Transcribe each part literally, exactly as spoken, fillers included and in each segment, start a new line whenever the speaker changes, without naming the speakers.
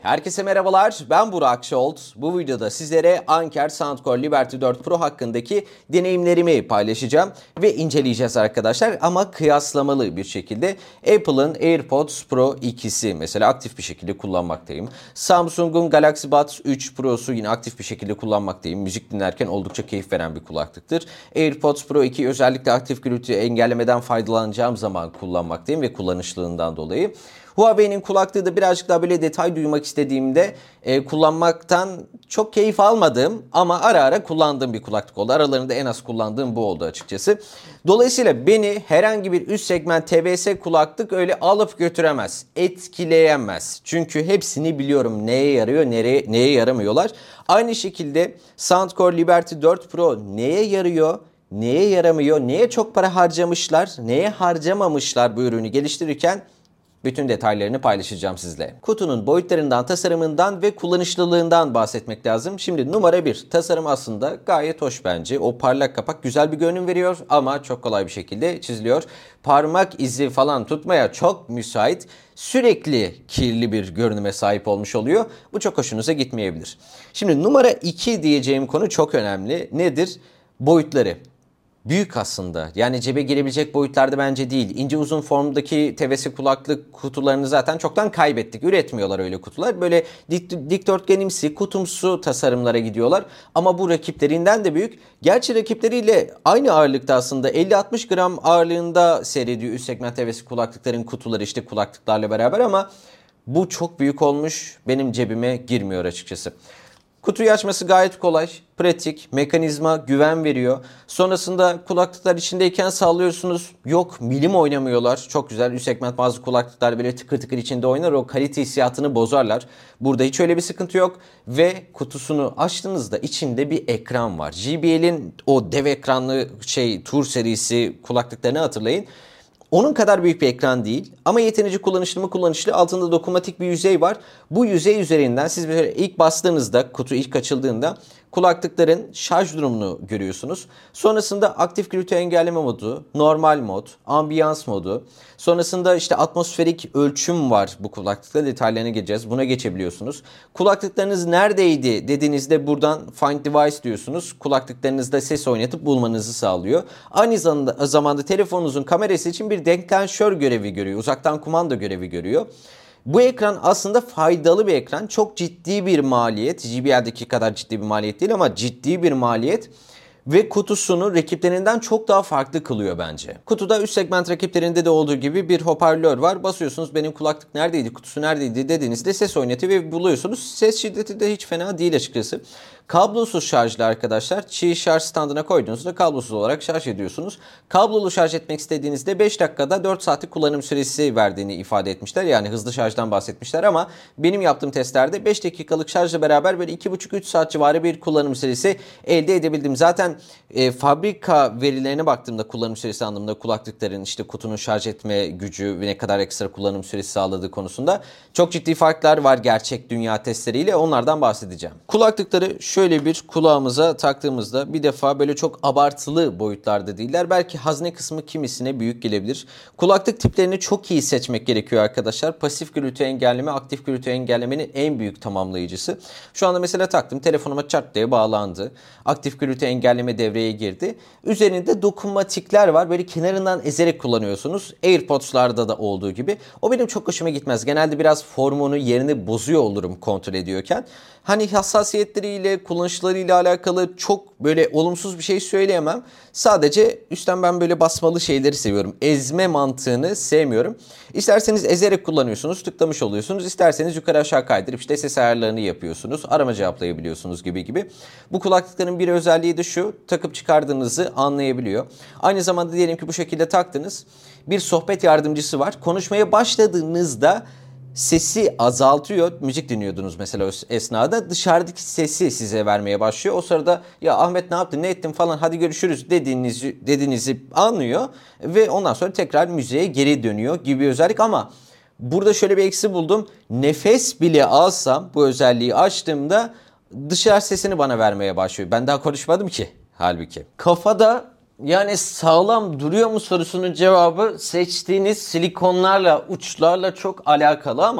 Herkese merhabalar, ben Burak Şolt. Bu videoda sizlere Anker Soundcore Liberty dört Pro hakkındaki deneyimlerimi paylaşacağım ve inceleyeceğiz arkadaşlar. Ama kıyaslamalı bir şekilde Apple'ın AirPods Pro ikisi mesela aktif bir şekilde kullanmaktayım. Samsung'un Galaxy Buds üç Pro'su yine aktif bir şekilde kullanmaktayım. Müzik dinlerken oldukça keyif veren bir kulaklıktır. AirPods Pro iki özellikle aktif gürültü engellemeden faydalanacağım zaman kullanmaktayım ve kullanışlılığından dolayı. Huawei'nin kulaklığı da birazcık daha böyle detay duymak istediğimde e, kullanmaktan çok keyif almadığım ama ara ara kullandığım bir kulaklık oldu. Aralarında en az kullandığım bu oldu açıkçası. Dolayısıyla beni herhangi bir üst segment T B S kulaklık öyle alıp götüremez, etkileyemez. Çünkü hepsini biliyorum neye yarıyor, nereye, neye yaramıyorlar. Aynı şekilde Soundcore Liberty dört Pro neye yarıyor, neye yaramıyor, neye çok para harcamışlar, neye harcamamışlar bu ürünü geliştirirken bütün detaylarını paylaşacağım sizle. Kutunun boyutlarından, tasarımından ve kullanışlılığından bahsetmek lazım. Şimdi numara bir. Tasarım aslında gayet hoş bence. O parlak kapak güzel bir görünüm veriyor ama çok kolay bir şekilde çiziliyor. Parmak izi falan tutmaya çok müsait. Sürekli kirli bir görünüme sahip olmuş oluyor. Bu çok hoşunuza gitmeyebilir. Şimdi numara iki diyeceğim konu çok önemli. Nedir? Boyutları. Büyük aslında. Yani cebe girebilecek boyutlarda bence değil. İnce uzun formdaki T V S kulaklık kutularını zaten çoktan kaybettik. Üretmiyorlar öyle kutular. Böyle dik, dikdörtgenimsi, kutumsu tasarımlara gidiyorlar. Ama bu rakiplerinden de büyük. Gerçi rakipleriyle aynı ağırlıkta aslında elli altmış gram ağırlığında seyrediyor üst segment T V S kulaklıkların kutuları işte kulaklıklarla beraber ama bu çok büyük olmuş. Benim cebime girmiyor açıkçası. Kutuyu açması gayet kolay, pratik, mekanizma güven veriyor. Sonrasında kulaklıklar içindeyken sallıyorsunuz. Yok milim oynamıyorlar. Çok güzel üst segment bazı kulaklıklar böyle tıkır tıkır içinde oynar. O kalite hissiyatını bozarlar. Burada hiç öyle bir sıkıntı yok. Ve kutusunu açtığınızda içinde bir ekran var. J B L'in o dev ekranlı şey Tour serisi kulaklıklarını hatırlayın. Onun kadar büyük bir ekran değil ama yeterince kullanışlı mı kullanışlı, altında dokunmatik bir yüzey var. Bu yüzey üzerinden siz böyle ilk bastığınızda, kutu ilk açıldığında kulaklıkların şarj durumunu görüyorsunuz. Sonrasında aktif gürültü engelleme modu, normal mod, ambiyans modu. Sonrasında işte atmosferik ölçüm var bu kulaklıkta, detaylarına geleceğiz. Buna geçebiliyorsunuz. Kulaklıklarınız neredeydi dediğinizde buradan Find Device diyorsunuz. Kulaklıklarınızda ses oynatıp bulmanızı sağlıyor. Aynı zamanda, zamanda telefonunuzun kamerası için bir deklanşör görevi görüyor. Uzaktan kumanda görevi görüyor. Bu ekran aslında faydalı bir ekran. Çok ciddi bir maliyet. J B L'deki kadar ciddi bir maliyet değil ama ciddi bir maliyet. Ve kutusunu rakiplerinden çok daha farklı kılıyor bence. Kutuda üst segment rakiplerinde de olduğu gibi bir hoparlör var. Basıyorsunuz benim kulaklık neredeydi, kutusu neredeydi dediğinizde ses oynatıyor ve buluyorsunuz. Ses şiddeti de hiç fena değil açıkçası. Kablosuz şarjlı arkadaşlar. Qi şarj standına koyduğunuzda kablosuz olarak şarj ediyorsunuz. Kablolu şarj etmek istediğinizde beş dakikada dört saatlik kullanım süresi verdiğini ifade etmişler. Yani hızlı şarjdan bahsetmişler ama benim yaptığım testlerde beş dakikalık şarjla beraber böyle iki buçuk üç saat civarı bir kullanım süresi elde edebildim. Zaten e, fabrika verilerine baktığımda kullanım süresi anlamında kulaklıkların işte kutunun şarj etme gücü ve ne kadar ekstra kullanım süresi sağladığı konusunda çok ciddi farklar var gerçek dünya testleriyle. Onlardan bahsedeceğim. Kulaklıkları şöyle bir kulağımıza taktığımızda bir defa böyle çok abartılı boyutlarda değiller. Belki hazne kısmı kimisine büyük gelebilir. Kulaklık tiplerini çok iyi seçmek gerekiyor arkadaşlar. Pasif gürültü engelleme, aktif gürültü engellemenin en büyük tamamlayıcısı. Şu anda mesela taktım, telefonuma çat diye bağlandı. Aktif gürültü engelleme devreye girdi. Üzerinde dokunmatikler var. Böyle kenarından ezerek kullanıyorsunuz. AirPods'larda da olduğu gibi. O benim çok hoşuma gitmez. Genelde biraz formunu, yerini bozuyor olurum kontrol ediyorken. Hani hassasiyetleriyle, kullanışlarıyla alakalı çok böyle olumsuz bir şey söyleyemem. Sadece üstten ben böyle basmalı şeyleri seviyorum. Ezme mantığını sevmiyorum. İsterseniz ezerek kullanıyorsunuz, tıklamış oluyorsunuz. İsterseniz yukarı aşağı kaydırıp işte ses ayarlarını yapıyorsunuz. Arama cevaplayabiliyorsunuz gibi gibi. Bu kulaklıkların bir özelliği de şu: takıp çıkardığınızı anlayabiliyor. Aynı zamanda diyelim ki bu şekilde taktınız. Bir sohbet yardımcısı var. Konuşmaya başladığınızda sesi azaltıyor. Müzik dinliyordunuz mesela o esnada. Dışarıdaki sesi size vermeye başlıyor. O sırada ya Ahmet ne yaptın, ne ettin falan, hadi görüşürüz dediğinizi, dediğinizi anlıyor. Ve ondan sonra tekrar müziğe geri dönüyor gibi bir özellik. Ama burada şöyle bir eksi buldum. Nefes bile alsam bu özelliği açtığımda dışarı sesini bana vermeye başlıyor. Ben daha konuşmadım ki halbuki. Kafada yani sağlam duruyor mu sorusunun cevabı seçtiğiniz silikonlarla, uçlarla çok alakalı ama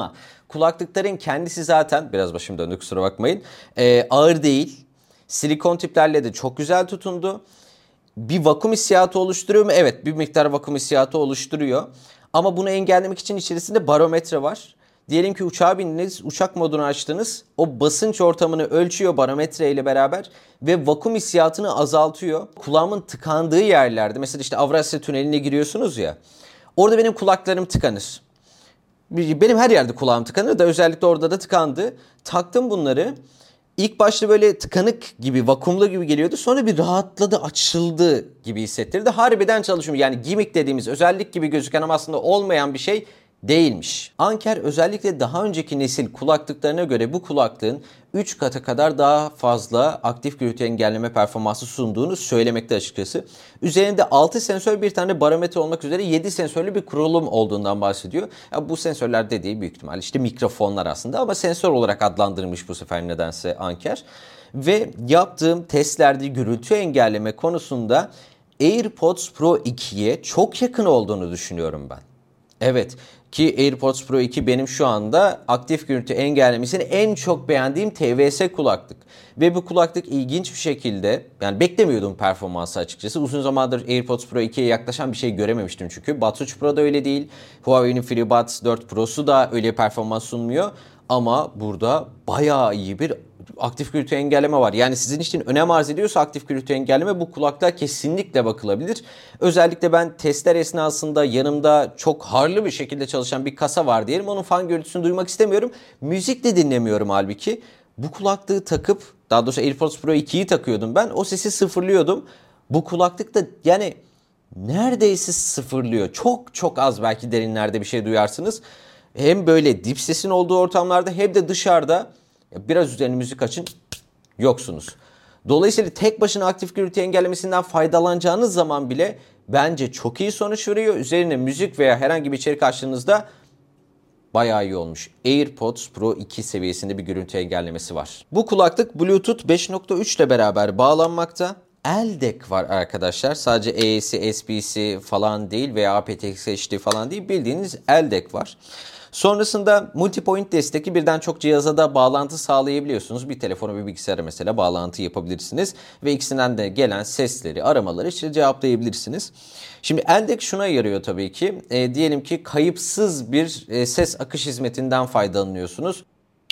Kulaklıkların kendisi zaten, biraz başım döndü kusura bakmayın, e, ağır değil. Silikon tiplerle de çok güzel tutundu. Bir vakum hissiyatı oluşturuyor mu? Evet, bir miktar vakum hissiyatı oluşturuyor. Ama bunu engellemek için içerisinde barometre var. Diyelim ki uçağa bindiniz, uçak modunu açtınız. O basınç ortamını ölçüyor barometre ile beraber ve vakum hissiyatını azaltıyor. Kulağımın tıkandığı yerlerde, mesela işte Avrasya Tüneli'ne giriyorsunuz ya. Orada benim kulaklarım tıkanır. Benim her yerde kulağım tıkanır da özellikle orada da tıkandı. Taktım bunları. İlk başta böyle tıkanık gibi, vakumlu gibi geliyordu. Sonra bir rahatladı, açıldı gibi hissettirdi. Harbiden çalışıyor. Yani gimmick dediğimiz özellik gibi gözüken ama aslında olmayan bir şey değilmiş. Anker özellikle daha önceki nesil kulaklıklarına göre bu kulaklığın üç kata kadar daha fazla aktif gürültü engelleme performansı sunduğunu söylemekte açıkçası. Üzerinde altı sensör, bir tane barometre olmak üzere yedi sensörlü bir kurulum olduğundan bahsediyor. Ya bu sensörler dediği büyük ihtimal işte mikrofonlar aslında ama sensör olarak adlandırılmış bu sefer nedense Anker. Ve yaptığım testlerde gürültü engelleme konusunda AirPods Pro ikiye çok yakın olduğunu düşünüyorum ben. Evet, ki AirPods Pro iki benim şu anda aktif gürültü engellemesini en çok beğendiğim T V S kulaklık. Ve bu kulaklık ilginç bir şekilde, yani beklemiyordum performansı açıkçası. Uzun zamandır AirPods Pro ikiye yaklaşan bir şey görememiştim çünkü. Buds üç Pro da öyle değil. Huawei'nin FreeBuds dört Pro'su da öyle performans sunmuyor. Ama burada bayağı iyi bir aktif gürültü engelleme var. Yani sizin için önem arz ediyorsa aktif gürültü engelleme, bu kulaklığa kesinlikle bakılabilir. Özellikle ben testler esnasında yanımda çok harlı bir şekilde çalışan bir kasa var diyelim. Onun fan gürültüsünü duymak istemiyorum. Müzik de dinlemiyorum halbuki. Bu kulaklığı takıp, daha doğrusu AirPods Pro ikiyi takıyordum ben. O sesi sıfırlıyordum. Bu kulaklık da yani neredeyse sıfırlıyor. Çok çok az belki derinlerde bir şey duyarsınız. Hem böyle dip sesin olduğu ortamlarda hem de dışarıda biraz üzerine müzik açın, yoksunuz. Dolayısıyla tek başına aktif gürültü engellemesinden faydalanacağınız zaman bile bence çok iyi sonuç veriyor. Üzerine müzik veya herhangi bir içerik açtığınızda bayağı iyi olmuş. AirPods Pro iki seviyesinde bir gürültü engellemesi var. Bu kulaklık Bluetooth beş nokta üç ile beraber bağlanmakta. L D E C var arkadaşlar. Sadece A A C, S B C falan değil veya aptX H D falan değil. Bildiğiniz L D E C var. Sonrasında multi-point destekli, birden çok cihaza da bağlantı sağlayabiliyorsunuz. Bir telefona, bir bilgisayara mesela bağlantı yapabilirsiniz. Ve ikisinden de gelen sesleri, aramaları işte cevaplayabilirsiniz. Şimdi L D E C şuna yarıyor tabii ki. E, diyelim ki kayıpsız bir e, ses akış hizmetinden faydalanıyorsunuz.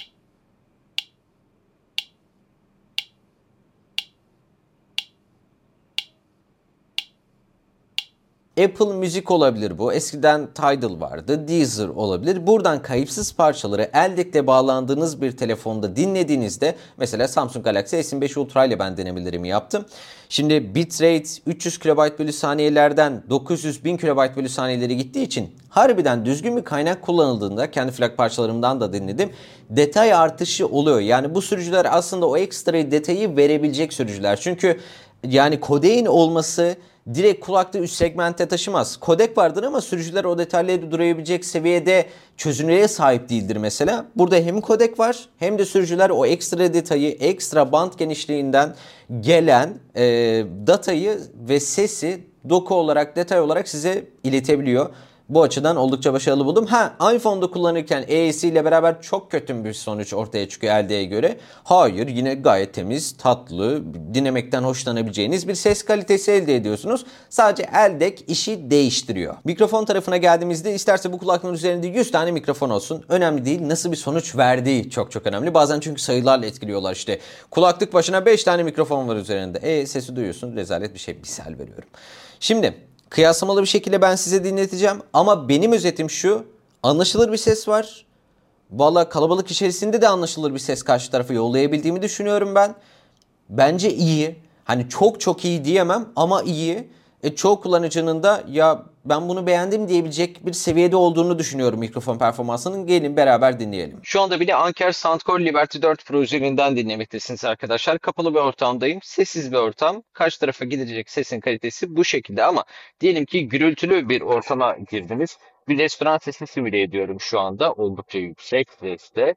Apple Müzik olabilir bu. Eskiden Tidal vardı. Deezer olabilir. Buradan kayıpsız parçaları L D E C'le bağlandığınız bir telefonda dinlediğinizde, mesela Samsung Galaxy S yirmi beş Ultra ile ben denemelerimi yaptım. Şimdi bitrate üç yüz kilobayt bölü saniyelerden dokuz yüz bin kilobayt bölü saniyeleri gittiği için harbiden düzgün bir kaynak kullanıldığında, kendi plak parçalarımdan da dinledim, detay artışı oluyor. Yani bu sürücüler aslında o ekstra detayı verebilecek sürücüler. Çünkü yani kodeğin olması direkt kulaklığı üst segmente taşımaz. Kodek vardır ama sürücüler o detayları durabilecek seviyede çözünürlüğe sahip değildir mesela. Burada hem kodek var hem de sürücüler o ekstra detayı, ekstra band genişliğinden gelen e, datayı ve sesi doku olarak, detay olarak size iletebiliyor. Bu açıdan oldukça başarılı buldum. Ha, iPhone'da kullanırken A A C ile beraber çok kötü bir sonuç ortaya çıkıyor L D E'ye göre. Hayır, yine gayet temiz, tatlı, dinlemekten hoşlanabileceğiniz bir ses kalitesi elde ediyorsunuz. Sadece L D E C işi değiştiriyor. Mikrofon tarafına geldiğimizde, isterse bu kulaklığın üzerinde yüz tane mikrofon olsun. Önemli değil. Nasıl bir sonuç verdiği çok çok önemli. Bazen çünkü sayılarla etkiliyorlar işte. Kulaklık başına beş tane mikrofon var üzerinde. E sesi duyuyorsun. Rezalet bir şey. Misal veriyorum. Şimdi kıyaslamalı bir şekilde ben size dinleteceğim ama benim özetim şu: anlaşılır bir ses var. Valla kalabalık içerisinde de anlaşılır bir ses karşı tarafa yollayabildiğimi düşünüyorum ben. Bence iyi. Hani çok çok iyi diyemem ama iyi. E, çoğu kullanıcının da ya ben bunu beğendim diyebilecek bir seviyede olduğunu düşünüyorum mikrofon performansının. Gelin beraber dinleyelim. Şu anda bile Anker Soundcore Liberty dört Pro üzerinden dinlemektesiniz arkadaşlar. Kapalı bir ortamdayım. Sessiz bir ortam. Karşı tarafa gidecek sesin kalitesi bu şekilde ama diyelim ki gürültülü bir ortama girdiniz. Bir restoran sesi simüle ediyorum şu anda. Oldukça yüksek seste.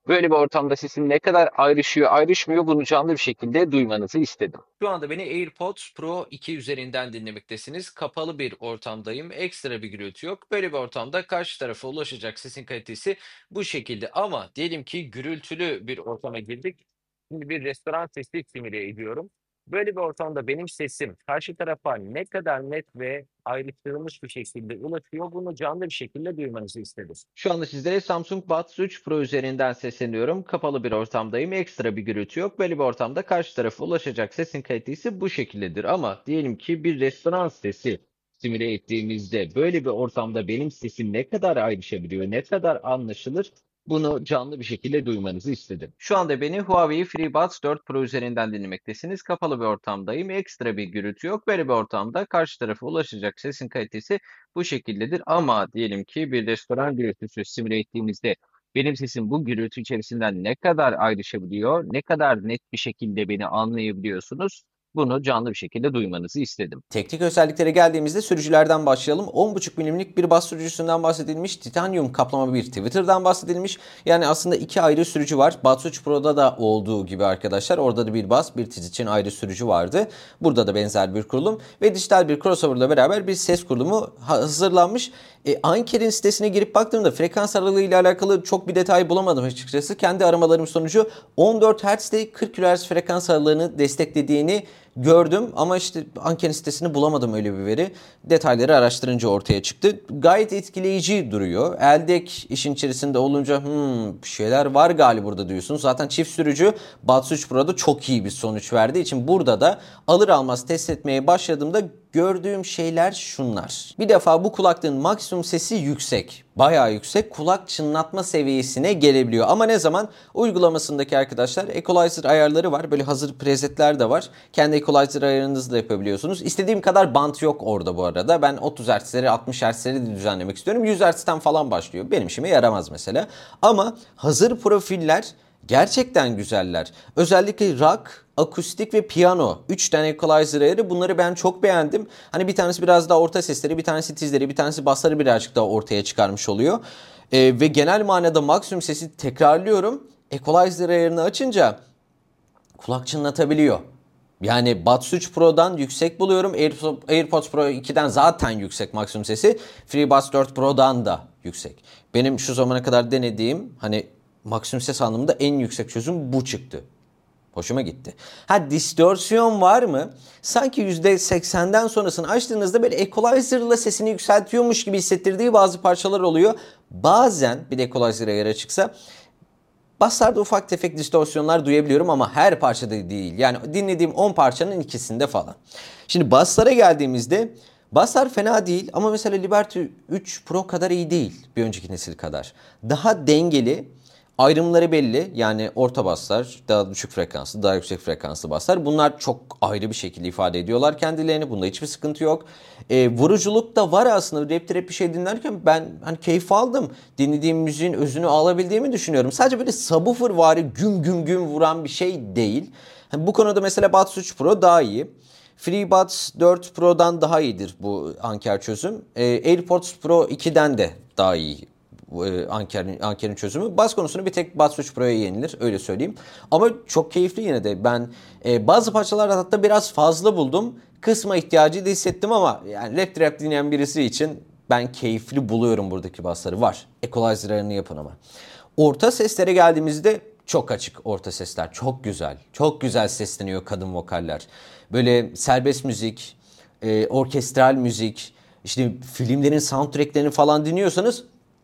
Böyle bir ortamda sesin ne kadar ayrışıyor, ayrışmıyor bunu canlı bir şekilde duymanızı istedim. Şu anda beni AirPods Pro iki üzerinden dinlemektesiniz. Kapalı bir ortamdayım. Ekstra bir gürültü yok. Böyle bir ortamda karşı tarafa ulaşacak sesin kalitesi bu şekilde. Ama diyelim ki gürültülü bir ortama girdik. Şimdi bir restoran sesi simüle ediyorum. Böyle bir ortamda benim sesim karşı tarafa ne kadar net ve ayrıştırılmış bir şekilde ulaşıyor, bunu canlı bir şekilde duymanızı istedim. Şu anda sizlere Samsung Buds üç Pro üzerinden sesleniyorum. Kapalı bir ortamdayım. Ekstra bir gürültü yok. Böyle bir ortamda karşı tarafa ulaşacak sesin kalitesi bu şekildedir. Ama diyelim ki bir restoran sesi simüle ettiğimizde böyle bir ortamda benim sesim ne kadar ayrışabiliyor, ne kadar anlaşılır? Bunu canlı bir şekilde duymanızı istedim. Şu anda beni Huawei FreeBuds dört Pro üzerinden dinlemektesiniz. Kapalı bir ortamdayım. Ekstra bir gürültü yok. Böyle bir ortamda karşı tarafa ulaşacak sesin kalitesi bu şekildedir. Ama diyelim ki bir restoran gürültüsü simüle ettiğimizde benim sesim bu gürültü içerisinden ne kadar ayrışabiliyor, ne kadar net bir şekilde beni anlayabiliyorsunuz? Bunu canlı bir şekilde duymanızı istedim. Teknik özelliklere geldiğimizde sürücülerden başlayalım. on buçuk milimlik bir bas sürücüsünden bahsedilmiş. Titanyum kaplama bir Twitter'dan bahsedilmiş. Yani aslında iki ayrı sürücü var. Buds üç Pro'da da olduğu gibi arkadaşlar. Orada da bir bas, bir tiz için ayrı sürücü vardı. Burada da benzer bir kurulum ve dijital bir crossover'la beraber bir ses kurulumu hazırlanmış. E, Anker'in sitesine girip baktığımda frekans aralığı ile alakalı çok bir detay bulamadım açıkçası. Kendi aramalarım sonucu on dört hertz ile kırk kilohertz frekans aralığını desteklediğini gördüm ama işte Anker'in sitesini bulamadım öyle bir veri. Detayları araştırınca ortaya çıktı. Gayet etkileyici duruyor. Eldek işin içerisinde olunca hmm, bir şeyler var galiba burada diyorsunuz. Zaten çift sürücü Buds üç Pro'da çok iyi bir sonuç verdiği için burada da alır almaz test etmeye başladığımda gördüğüm şeyler şunlar. Bir defa bu kulaklığın maksimum sesi yüksek. Bayağı yüksek. Kulak çınlatma seviyesine gelebiliyor. Ama ne zaman? Uygulamasındaki arkadaşlar equalizer ayarları var. Böyle hazır presetler de var. Kendi equalizer ayarınızı da yapabiliyorsunuz. İstediğim kadar bant yok orada bu arada. Ben otuz hertzleri altmış hertzleri de düzenlemek istiyorum. yüz hertzten falan başlıyor. Benim işime yaramaz mesela. Ama hazır profiller gerçekten güzeller. Özellikle rock, akustik ve piyano. üç tane equalizer ayarı. Bunları ben çok beğendim. Hani bir tanesi biraz daha orta sesleri, bir tanesi tizleri, bir tanesi bassları birazcık daha ortaya çıkarmış oluyor. Ee, ve genel manada maksimum sesi tekrarlıyorum. Equalizer ayarını açınca kulak çınlatabiliyor. Yani Buds üç Pro'dan yüksek buluyorum. AirPods Pro iki'den zaten yüksek maksimum sesi. FreeBuds dört Pro'dan da yüksek. Benim şu zamana kadar denediğim hani maksimum ses anlamında en yüksek çözüm bu çıktı. Hoşuma gitti. Ha distorsiyon var mı? Sanki yüzde seksenden sonrasını açtığınızda böyle equalizer'la sesini yükseltiyormuş gibi hissettirdiği bazı parçalar oluyor. Bazen bir de equalizer ayarı çıksa basslarda ufak tefek distorsiyonlar duyabiliyorum ama her parçada değil. Yani dinlediğim on parçanın ikisinde falan. Şimdi basslara geldiğimizde basslar fena değil ama mesela Liberty üç Pro kadar iyi değil bir önceki nesil kadar. Daha dengeli. Ayrımları belli. Yani orta baslar, daha düşük frekanslı, daha yüksek frekanslı baslar. Bunlar çok ayrı bir şekilde ifade ediyorlar kendilerini. Bunda hiçbir sıkıntı yok. E, vuruculuk da var aslında. Rap trap bir şey dinlerken ben hani keyif aldım. Dinlediğim müziğin özünü alabildiğimi düşünüyorum. Sadece böyle subwoofervari güm güm güm vuran bir şey değil. Yani bu konuda mesela Buds üç Pro daha iyi. FreeBuds dört Pro'dan daha iyidir bu Anker çözüm. E, AirPods Pro iki'den de daha iyi. Anker'in, Anker'in çözümü. Bas konusunu bir tek Buds üç Pro'ya yenilir. Öyle söyleyeyim. Ama çok keyifli yine de. Ben e, bazı parçalarda hatta biraz fazla buldum. Kısma ihtiyacı da hissettim ama yani rap trap dinleyen birisi için ben keyifli buluyorum buradaki bassları. Var. Equalizer'larını yapın ama. Orta seslere geldiğimizde çok açık orta sesler. Çok güzel. Çok güzel sesleniyor kadın vokaller. Böyle serbest müzik, e, orkestral müzik, işte filmlerin soundtracklerini falan dinliyorsanız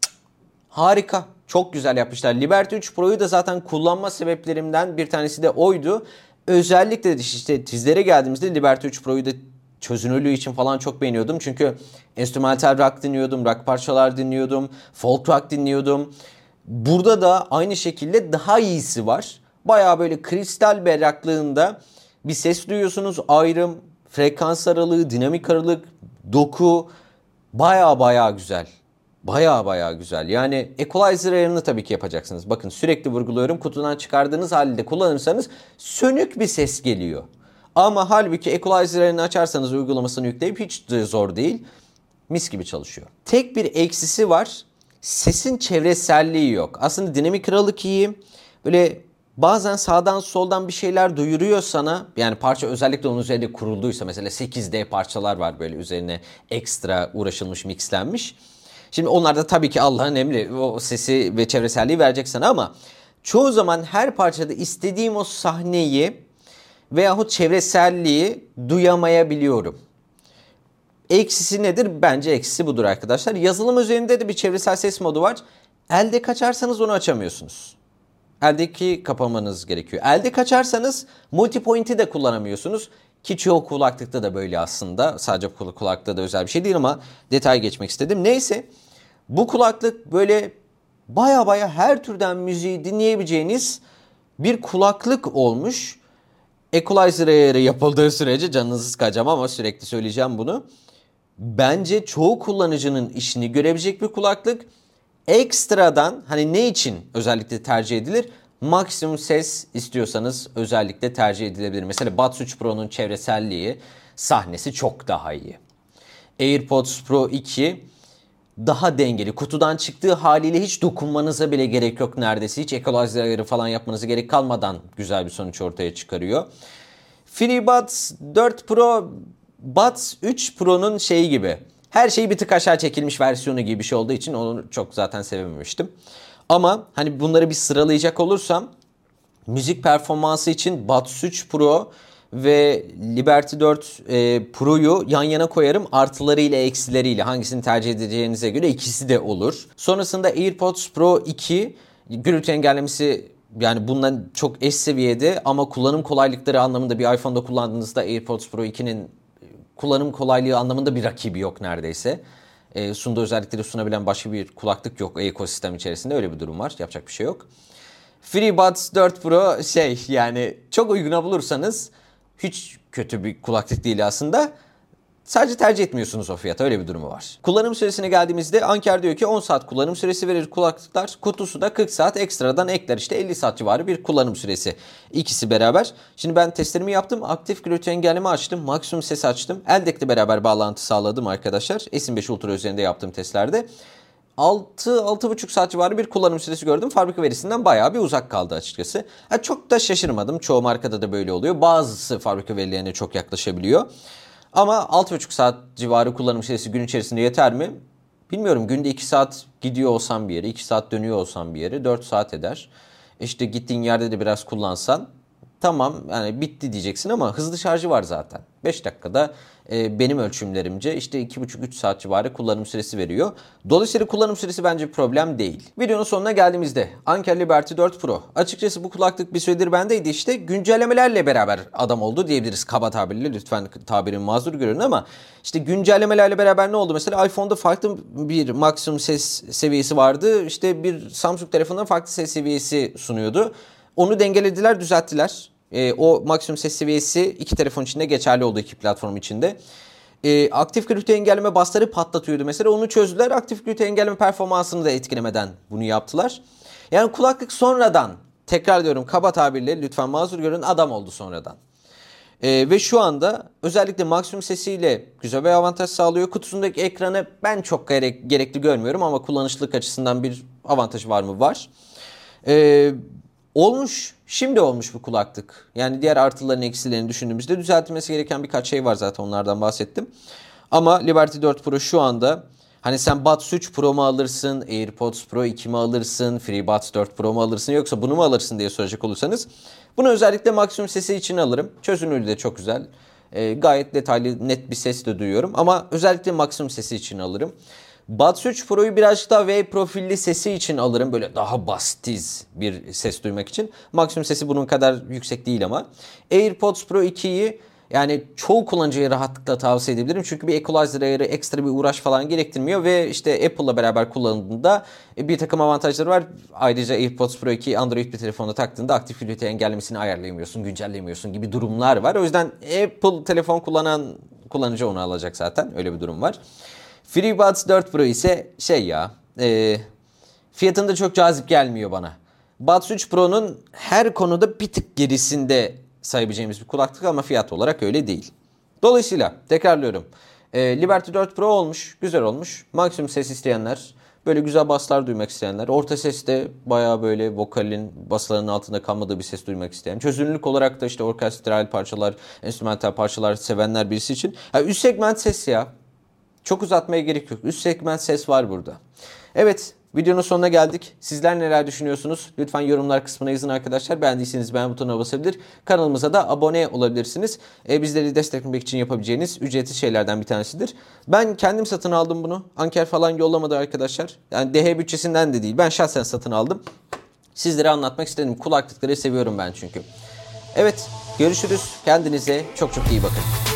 harika. Çok güzel yapmışlar. Liberty üç Pro'yu da zaten kullanma sebeplerimden bir tanesi de oydu. Özellikle işte tizlere geldiğimizde Liberty üç Pro'yu da çözünürlüğü için falan çok beğeniyordum. Çünkü enstrümantal rock dinliyordum, rock parçalar dinliyordum, folk rock dinliyordum. Burada da aynı şekilde daha iyisi var. Bayağı böyle kristal berraklığında bir ses duyuyorsunuz. Ayrım, frekans aralığı, dinamik aralık, doku bayağı bayağı güzel. Baya baya güzel. Yani equalizer ayarını tabii ki yapacaksınız. Bakın sürekli vurguluyorum. Kutudan çıkardığınız halde kullanırsanız sönük bir ses geliyor. Ama halbuki equalizer ayarını açarsanız uygulamasını yükleyip hiç de zor değil. Mis gibi çalışıyor. Tek bir eksisi var. Sesin çevreselliği yok. Aslında dinamik aralık iyi. Böyle bazen sağdan soldan bir şeyler duyuruyor sana. Yani parça özellikle onun üzerinde kurulduysa, mesela sekiz D parçalar var böyle üzerine ekstra uğraşılmış, mixlenmiş. Şimdi onlar da tabii ki Allah'ın emri, o sesi ve çevreselliği verecek sana, ama çoğu zaman her parçada istediğim o sahneyi veyahut çevreselliği duyamayabiliyorum. Eksisi nedir? Bence eksisi budur arkadaşlar. Yazılım üzerinde de bir çevresel ses modu var. Elde kaçarsanız onu açamıyorsunuz. Eldeki kapamanız gerekiyor. Elde kaçarsanız multipoint'i de kullanamıyorsunuz. Ki çoğu kulaklıkta da böyle aslında. Sadece kulaklıkta da özel bir şey değil ama detay geçmek istedim. Neyse, bu kulaklık böyle baya baya her türden müziği dinleyebileceğiniz bir kulaklık olmuş. Equalizer ayarı yapıldığı sürece canınızı sıkacağım ama sürekli söyleyeceğim bunu. Bence çoğu kullanıcının işini görebilecek bir kulaklık. Ekstradan hani ne için özellikle tercih edilir? Maksimum ses istiyorsanız özellikle tercih edilebilir. Mesela Buds üç Pro'nun çevreselliği, sahnesi çok daha iyi. AirPods Pro iki daha dengeli. Kutudan çıktığı haliyle hiç dokunmanıza bile gerek yok neredeyse. Hiç equalizer ayarı falan yapmanıza gerek kalmadan güzel bir sonuç ortaya çıkarıyor. FreeBuds dört Pro, Buds üç Pro'nun şeyi gibi. Her şey bir tık aşağı çekilmiş versiyonu gibi bir şey olduğu için onu çok zaten sevememiştim. Ama hani bunları bir sıralayacak olursam, müzik performansı için Buds üç Pro ve Liberty dört e, Pro'yu yan yana koyarım, artılarıyla eksileriyle. Hangisini tercih edeceğinize göre ikisi de olur. Sonrasında AirPods Pro iki gürültü engellemesi, yani bundan çok eş seviyede, ama kullanım kolaylıkları anlamında bir iPhone'da kullandığınızda AirPods Pro ikinin kullanım kolaylığı anlamında bir rakibi yok neredeyse. E, sunduğu özellikleri sunabilen başka bir kulaklık yok ekosistem içerisinde, öyle bir durum var. Yapacak bir şey yok. FreeBuds dört Pro şey, yani çok uyguna bulursanız hiç kötü bir kulaklık değil aslında. Sadece tercih etmiyorsunuz o fiyata, öyle bir durumu var. Kullanım süresine geldiğimizde Anker diyor ki on saat kullanım süresi verir kulaklıklar. Kutusu da kırk saat ekstradan ekler, işte elli saat civarı bir kullanım süresi. İkisi beraber. Şimdi ben testlerimi yaptım. Aktif gürültü engelleme açtım. Maksimum ses açtım. Eldek'le beraber bağlantı sağladım arkadaşlar. S yirmi beş Ultra üzerinde yaptığım testlerde altı altı buçuk saat civarı bir kullanım süresi gördüm. Fabrika verisinden bayağı bir uzak kaldı açıkçası. Ha, çok da şaşırmadım. Çoğu markada da böyle oluyor. Bazısı fabrika verilerine çok yaklaşabiliyor. Ama altı buçuk saat civarı kullanım süresi gün içerisinde yeter mi? Bilmiyorum. Günde iki saat gidiyor olsam bir yere, iki saat dönüyor olsam bir yere dört saat eder. İşte gittiğin yerde de biraz kullansan tamam, yani bitti diyeceksin, ama hızlı şarjı var zaten. beş dakikada e, benim ölçümlerimce işte iki buçuk üç saat civarı kullanım süresi veriyor. Dolayısıyla kullanım süresi bence bir problem değil. Videonun sonuna geldiğimizde Anker Liberty dört Pro. Açıkçası bu kulaklık bir süredir bendeydi, işte güncellemelerle beraber adam oldu diyebiliriz kaba tabirle. Lütfen tabirin mazur görün, ama işte güncellemelerle beraber ne oldu? Mesela iPhone'da farklı bir maksimum ses seviyesi vardı. İşte bir Samsung telefonunda farklı ses seviyesi sunuyordu. Onu dengelediler, düzelttiler. E, o maksimum ses seviyesi iki telefon içinde geçerli oldu, iki platform içinde. E, aktif gürültü engelleme basları patlatıyordu mesela, onu çözdüler. Aktif gürültü engelleme performansını da etkilemeden bunu yaptılar. Yani kulaklık sonradan, tekrar diyorum kaba tabirle lütfen mazur görün, adam oldu sonradan. E, ve şu anda özellikle maksimum sesiyle güzel bir avantaj sağlıyor. Kutusundaki ekranı ben çok gerek, gerekli görmüyorum, ama kullanışlılık açısından bir avantajı var mı? Var. Eee... Olmuş, şimdi olmuş bu kulaklık. Yani diğer artılarını, eksilerini düşündüğümüzde düzeltilmesi gereken birkaç şey var, zaten onlardan bahsettim. Ama Liberty dört Pro şu anda, hani sen Buds üç Pro mu alırsın, AirPods Pro iki mi alırsın, FreeBuds dört Pro mu alırsın, yoksa bunu mu alırsın diye soracak olursanız, bunu özellikle maksimum sesi için alırım. Çözünürlüğü de çok güzel. E, gayet detaylı, net bir ses de duyuyorum, ama özellikle maksimum sesi için alırım. Buds üç Pro'yu birazcık daha V profilli sesi için alırım. Böyle daha bas, tiz bir ses duymak için. Maksimum sesi bunun kadar yüksek değil ama. AirPods Pro ikiyi yani çoğu kullanıcıya rahatlıkla tavsiye edebilirim. Çünkü bir equalizer ayarı ekstra bir uğraş falan gerektirmiyor. Ve işte Apple'la beraber kullanıldığında bir takım avantajları var. Ayrıca AirPods Pro iki Android bir telefonda taktığında aktif gürültü engellemesini ayarlayamıyorsun, güncelleyemiyorsun gibi durumlar var. O yüzden Apple telefon kullanan kullanıcı onu alacak zaten. Öyle bir durum var. FreeBuds dört Pro ise şey ya, e, fiyatında çok cazip gelmiyor bana. Buds üç Pro'nun her konuda bir tık gerisinde sayabileceğimiz bir kulaklık, ama fiyat olarak öyle değil. Dolayısıyla tekrarlıyorum. E, Liberty dört Pro olmuş, güzel olmuş. Maksimum ses isteyenler, Böyle güzel baslar duymak isteyenler. Orta seste bayağı böyle vokalin baslarının altında kalmadığı bir ses duymak isteyen. Çözünürlük olarak da işte orkestral parçalar, enstrümantal parçalar sevenler birisi için. Ya üst segment ses ya. Çok uzatmaya gerek yok. Üst segment ses var burada. Evet, videonun sonuna geldik. Sizler neler düşünüyorsunuz? Lütfen yorumlar kısmına yazın arkadaşlar. Beğendiyseniz beğen butonuna basabilir. Kanalımıza da abone olabilirsiniz. E, bizleri desteklemek için yapabileceğiniz ücretsiz şeylerden bir tanesidir. Ben kendim satın aldım bunu. Anker falan yollamadı arkadaşlar. Yani D H bütçesinden de değil. Ben şahsen satın aldım. Sizlere anlatmak istedim. Kulaklıkları seviyorum ben çünkü. Evet, görüşürüz. Kendinize çok çok iyi bakın.